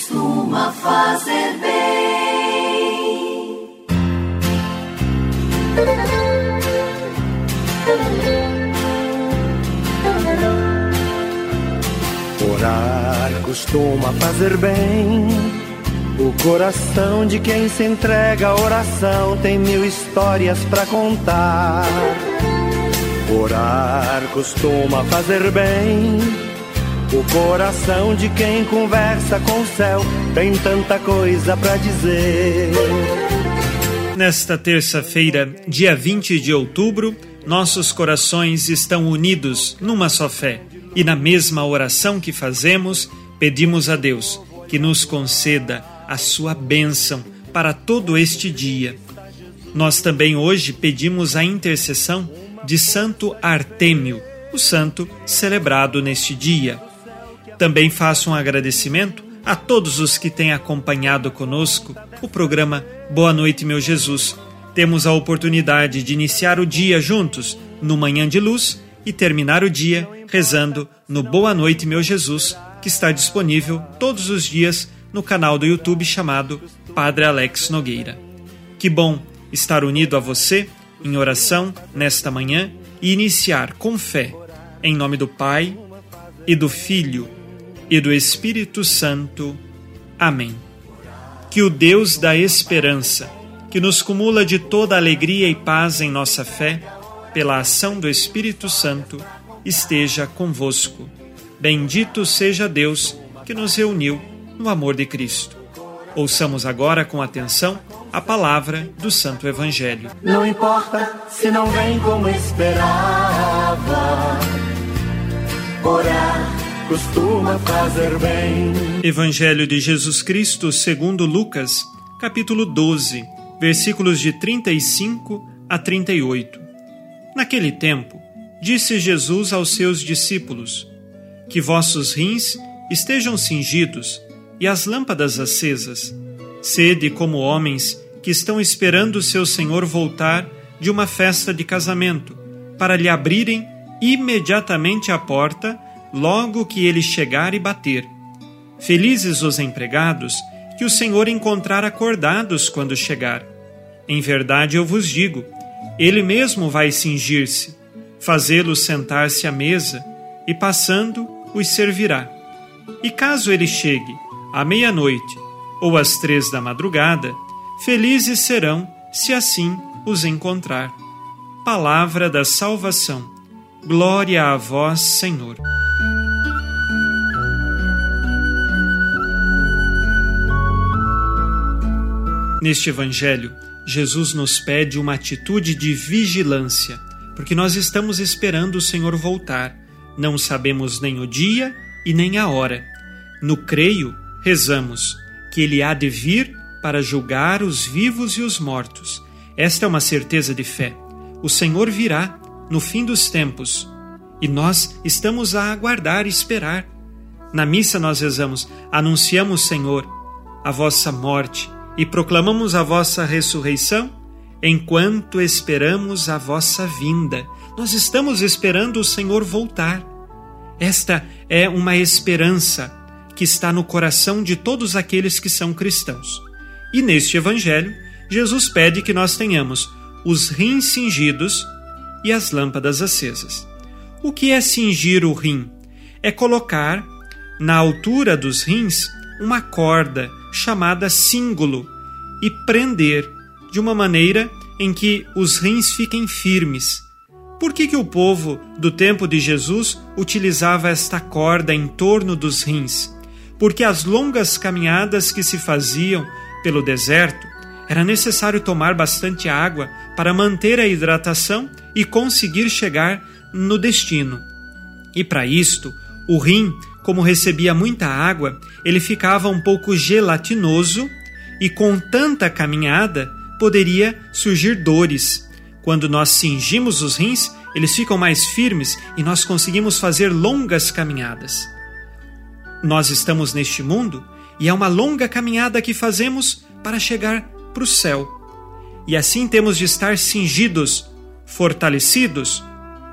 costuma fazer bem. Orar costuma fazer bem. O coração de quem se entrega à oração tem 1000 histórias pra contar. Orar costuma fazer bem. O coração de quem conversa com o céu tem tanta coisa pra dizer. Nesta terça-feira, dia 20 de outubro, nossos corações estão unidos numa só fé. E na mesma oração que fazemos, pedimos a Deus que nos conceda a sua bênção para todo este dia. Nós também hoje pedimos a intercessão de Santo Artêmio, o santo celebrado neste dia. Também faço um agradecimento a todos os que têm acompanhado conosco o programa Boa Noite, Meu Jesus. Temos a oportunidade de iniciar o dia juntos no Manhã de Luz e terminar o dia rezando no Boa Noite, Meu Jesus, que está disponível todos os dias no canal do YouTube chamado Padre Alex Nogueira. Que bom estar unido a você em oração nesta manhã e iniciar com fé, em nome do Pai e do Filho e do Espírito Santo. Amém. Que o Deus da esperança, que nos cumula de toda alegria e paz em nossa fé, pela ação do Espírito Santo, esteja convosco. Bendito seja Deus que nos reuniu no amor de Cristo. Ouçamos agora com atenção a palavra do Santo Evangelho. Não importa se não vem como esperava, orar costuma fazer bem. Evangelho de Jesus Cristo segundo Lucas, capítulo 12, versículos de 35 a 38. Naquele tempo, disse Jesus aos seus discípulos: que vossos rins estejam cingidos e as lâmpadas acesas. Sede como homens que estão esperando seu Senhor voltar de uma festa de casamento, para lhe abrirem imediatamente a porta, logo que ele chegar e bater. Felizes os empregados que o Senhor encontrar acordados quando chegar. Em verdade eu vos digo, ele mesmo vai cingir-se, fazê-los sentar-se à mesa, e passando os servirá. E caso ele chegue à meia-noite ou às 3 da madrugada, felizes serão se assim os encontrar. Palavra da salvação. Glória a vós, Senhor. Neste Evangelho, Jesus nos pede uma atitude de vigilância, porque nós estamos esperando o Senhor voltar. Não sabemos nem o dia e nem a hora. No creio, rezamos que Ele há de vir para julgar os vivos e os mortos. Esta é uma certeza de fé. O Senhor virá no fim dos tempos e nós estamos a aguardar e esperar. Na missa nós rezamos: anunciamos, Senhor, a vossa morte e proclamamos a vossa ressurreição enquanto esperamos a vossa vinda. Nós estamos esperando o Senhor voltar. Esta é uma esperança que está no coração de todos aqueles que são cristãos. E neste Evangelho, Jesus pede que nós tenhamos os rins cingidos e as lâmpadas acesas. O que é cingir o rim? É colocar na altura dos rins uma corda chamada cíngulo e prender de uma maneira em que os rins fiquem firmes. Por que o povo do tempo de Jesus utilizava esta corda em torno dos rins? Porque as longas caminhadas que se faziam pelo deserto, era necessário tomar bastante água para manter a hidratação e conseguir chegar no destino. E para isto, o rim, como recebia muita água, ele ficava um pouco gelatinoso e com tanta caminhada poderia surgir dores. Quando nós cingimos os rins, eles ficam mais firmes e nós conseguimos fazer longas caminhadas. Nós estamos neste mundo e é uma longa caminhada que fazemos para chegar para o céu. E assim temos de estar cingidos, fortalecidos,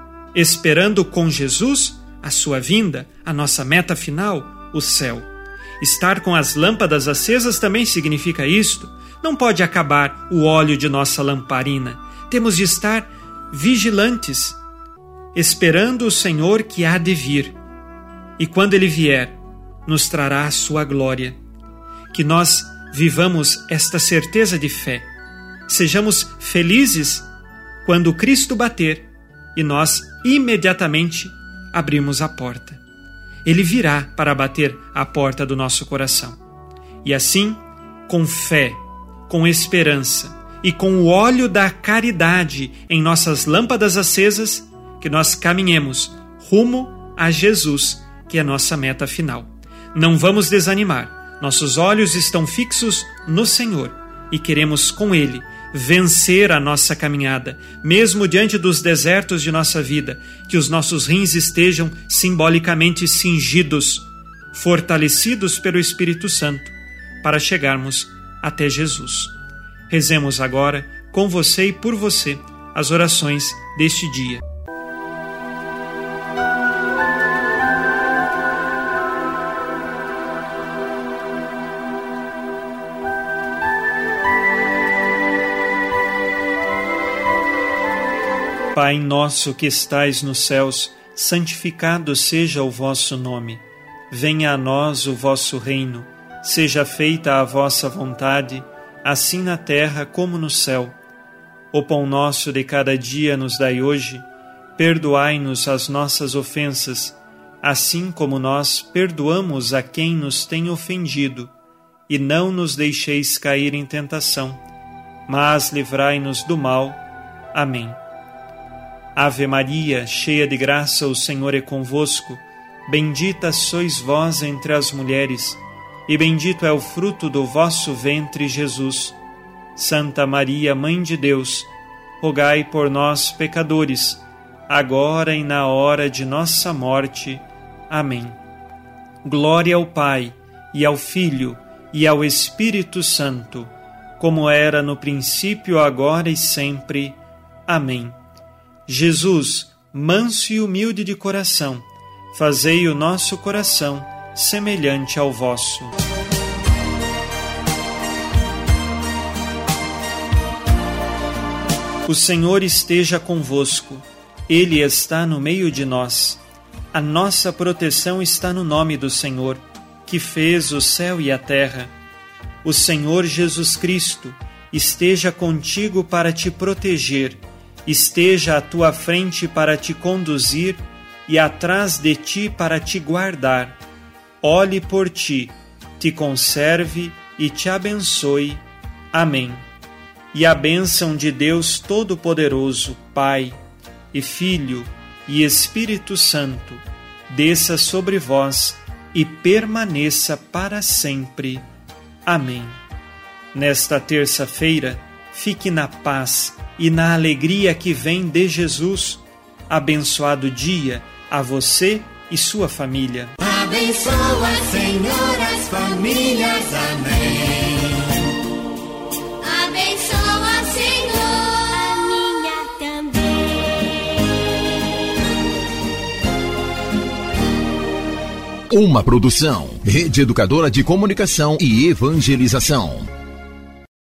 esperando com Jesus a sua vinda, a nossa meta final, o céu. Estar com as lâmpadas acesas também significa isto. Não pode acabar o óleo de nossa lamparina. Temos de estar vigilantes, esperando o Senhor que há de vir. E quando Ele vier, nos trará a sua glória. Que nós vivamos esta certeza de fé. Sejamos felizes quando Cristo bater e nós imediatamente abrimos a porta. Ele virá para bater a porta do nosso coração. E assim, com fé, com esperança e com o óleo da caridade em nossas lâmpadas acesas, que nós caminhemos rumo a Jesus, que é a nossa meta final. Não vamos desanimar. Nossos olhos estão fixos no Senhor e queremos com Ele vencer a nossa caminhada, mesmo diante dos desertos de nossa vida, que os nossos rins estejam simbolicamente cingidos, fortalecidos pelo Espírito Santo, para chegarmos até Jesus. Rezemos agora, com você e por você, as orações deste dia. Pai nosso que estais nos céus, santificado seja o vosso nome. Venha a nós o vosso reino. Seja feita a vossa vontade, assim na terra como no céu. O pão nosso de cada dia nos dai hoje. Perdoai-nos as nossas ofensas, assim como nós perdoamos a quem nos tem ofendido. E não nos deixeis cair em tentação, mas livrai-nos do mal. Amém. Ave Maria, cheia de graça, o Senhor é convosco. Bendita sois vós entre as mulheres, e bendito é o fruto do vosso ventre, Jesus. Santa Maria, Mãe de Deus, rogai por nós, pecadores, agora e na hora de nossa morte. Amém. Glória ao Pai, e ao Filho, e ao Espírito Santo, como era no princípio, agora e sempre. Amém. Jesus, manso e humilde de coração, fazei o nosso coração semelhante ao vosso. O Senhor esteja convosco, Ele está no meio de nós. A nossa proteção está no nome do Senhor, que fez o céu e a terra. O Senhor Jesus Cristo esteja contigo para te proteger, esteja à tua frente para te conduzir e atrás de ti para te guardar. Olhe por ti, te conserve e te abençoe. Amém. E a bênção de Deus Todo-Poderoso, Pai e Filho e Espírito Santo, desça sobre vós e permaneça para sempre. Amém. Nesta terça-feira, fique na paz e na alegria que vem de Jesus. Abençoado dia a você e sua família. Abençoa, Senhor, as famílias. Amém. Abençoa, Senhor, a minha também. Uma produção, Rede Educadora de Comunicação e Evangelização.